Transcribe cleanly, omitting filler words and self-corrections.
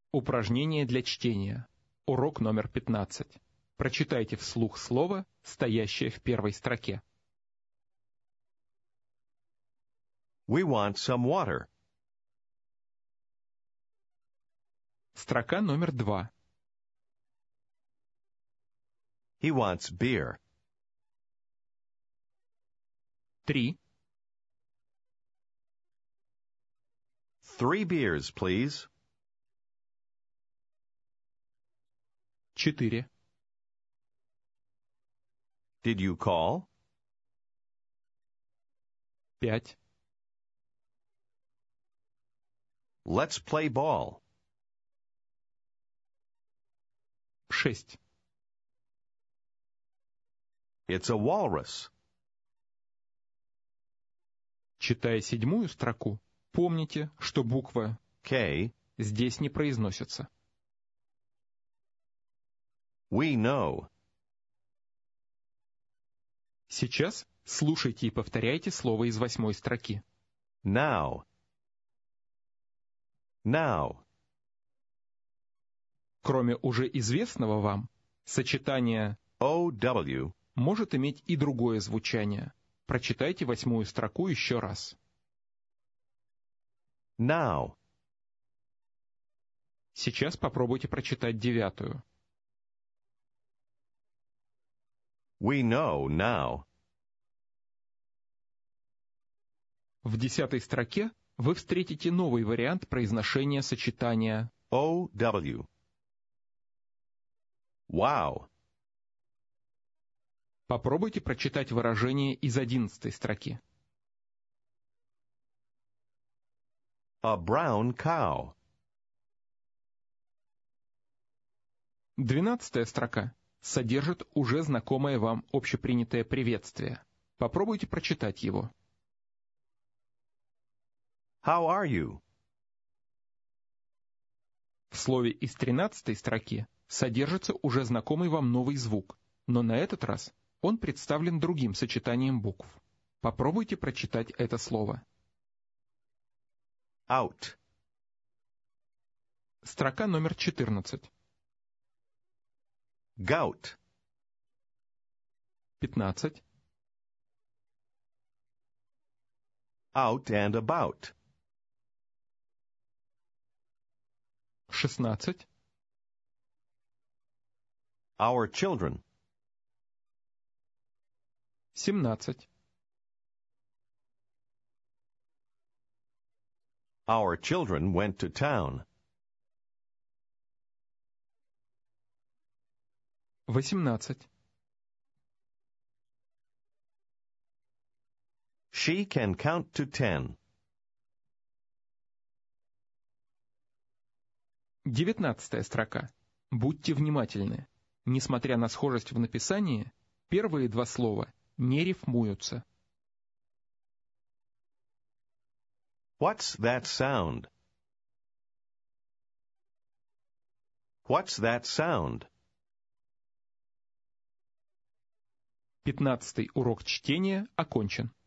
Упражнение для чтения. Урок номер 15. Прочитайте вслух слово, стоящее в первой строке. We want some water. Строка номер 2. He wants beer. 3. 3 beers, please. 4. Did you call? 5. Let's play ball. 6. It's a walrus. Читая 7-ю строку, помните, что буква K. здесь не произносится. We know. Сейчас слушайте и повторяйте слово из 8-й строки. Now. Now. Кроме уже известного вам, сочетание OW. может иметь и другое звучание. Прочитайте 8-ю строку еще раз. Now. Сейчас попробуйте прочитать 9-ю. We know now. В 10-й строке вы встретите новый вариант произношения сочетания OW. Wow. Попробуйте прочитать выражение из 11-й строки. A brown cow. 12-я строка содержит уже знакомое вам общепринятое приветствие. Попробуйте прочитать его. How are you? В слове из 13-й строки содержится уже знакомый вам новый звук, но на этот раз он представлен другим сочетанием букв. Попробуйте прочитать это слово. Out. Строка номер 14. Gout. 15. Out and about. 16. Our children. 17. Our children went to town. 18. She can count to 10. 19-я строка. Будьте внимательны. Несмотря на схожесть в написании, первые два слова не рифмуются. What's that sound? What's that sound? 15-й урок чтения окончен.